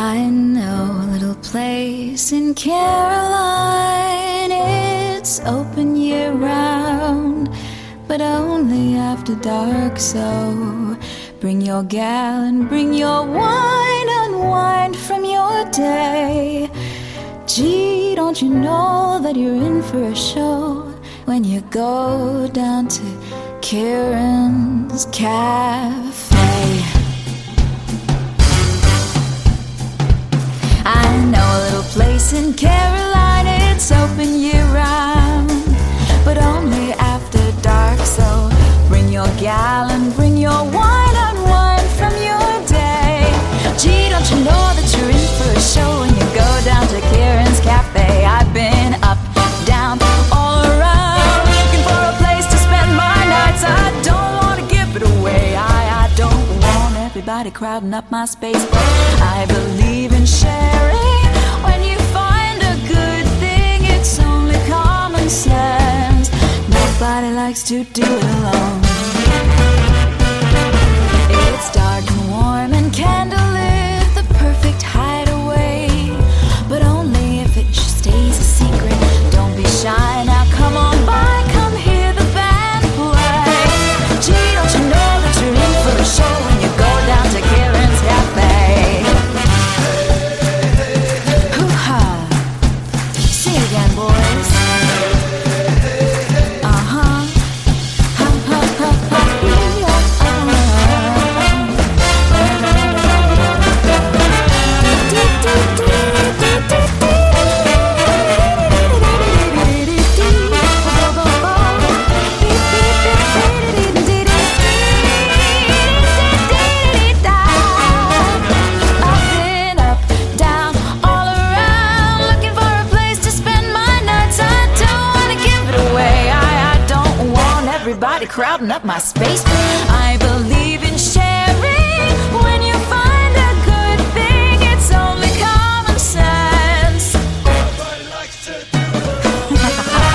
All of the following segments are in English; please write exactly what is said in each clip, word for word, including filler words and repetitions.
I know a little place in Caroline. It's open year round, but only after dark. So bring your gal and bring your wine, unwind from your day. Gee, don't you know that you're in for a show when you go down to Kieran's Cafe? I know a little place in Caroline. It's open year round, but only after dark. So bring your gal and bring your wine, unwind from your day. Gee, don't you know that you're in for a show when you go down to Kieran's Cafe? I've been up, down, all around, looking for a place to spend my nights. I don't want to give it away. I, I don't want everybody crowding up my space. I believe in sharing. When you find a good thing, it's only common sense. Nobody likes to do it alone. It's dark and warm and candlelit, the perfect hideaway, but only if it just stays a secret. Don't be shy now, come on by, come hear the band play. Gee, don't you know that you're in for a show when you go down to Kieran's Cafe? Hoo-ha! Sing again, boys. Uh-huh. Ha-ha-ha-ha. Everybody crowding up my space. I believe in sharing. When you find a good thing, it's only common sense. Everybody likes to do it.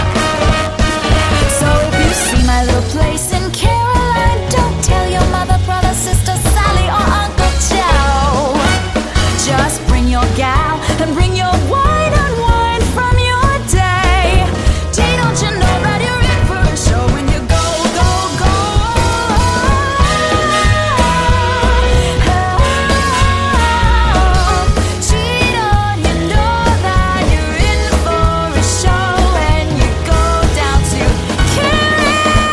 So if you see my little place in Caroline, don't tell your mother, brother, sister, Sally, or Uncle Joe. Just bring your gal and bring your wine, unwind from your day. Gee, don't you know that you're in for a show when you go, go, go? Gee, don't you know that you're in for a show when you go down to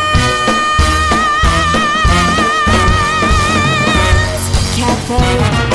Kieran's Cafe?